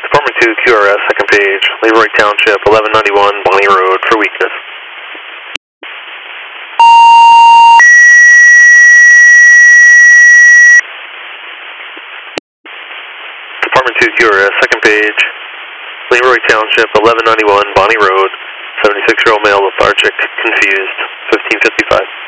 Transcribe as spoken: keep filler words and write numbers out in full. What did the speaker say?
Department two Q R S, second page, Leroy Township, eleven ninety-one Bonnie Road for weakness. Department two Q R S, second page, Leroy Township, eleven ninety-one Bonnie Road, seventy-six year old male, lethargic, confused, fifteen fifty-five.